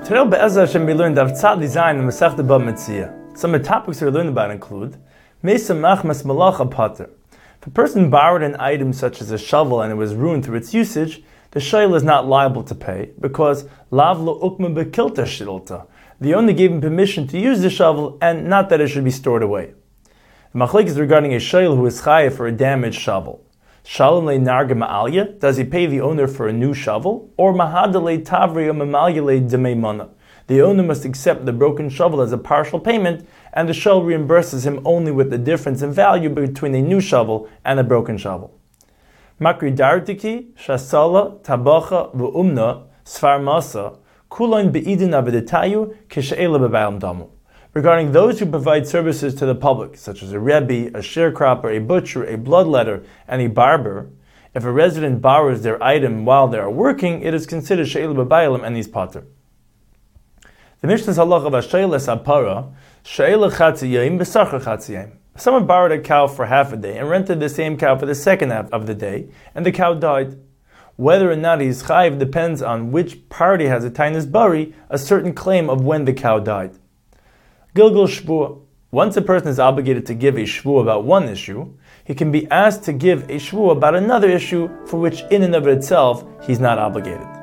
Today, Be'ezah Hashem, we learned Daf Tzad Zayin and Masechta Bava Metzia. Some of the topics we learned about include Meisa Machmas Malacha Pater. If a person borrowed an item such as a shovel and it was ruined through its usage, the shayla is not liable to pay because Lav Lo Ukma Bekilta Shilta. They only gave him permission to use the shovel and not that it should be stored away. The machlek is regarding a shayla who is chayav for a damaged shovel. Shalom le narga ma'alya, does he pay the owner for a new shovel? Or mahada le tavri mamalya le demei mana? The owner must accept the broken shovel as a partial payment, and the shovel reimburses him only with the difference in value between a new shovel and a broken shovel. Makri dartiki, shasala, tabacha, v'umna, sfar masa, kuloin be'idin avedetayu, kishe'ela be'baylam damu. Regarding those who provide services to the public, such as a rebbe, a sharecropper, a butcher, a bloodletter, and a barber, if a resident borrows their item while they are working, it is considered she'el b'baylam and he's pater. The Mishnah's halacha of ha'she'el esapara, she'el chatziyim b'sachar chatziyim. Someone borrowed a cow for half a day and rented the same cow for the second half of the day, and the cow died. Whether or not he is chayiv depends on which party has a tainus bari, a certain claim of when the cow died. Gilgul Shvuah. Once a person is obligated to give a shvuah about one issue, he can be asked to give a shvuah about another issue for which in and of itself he's not obligated.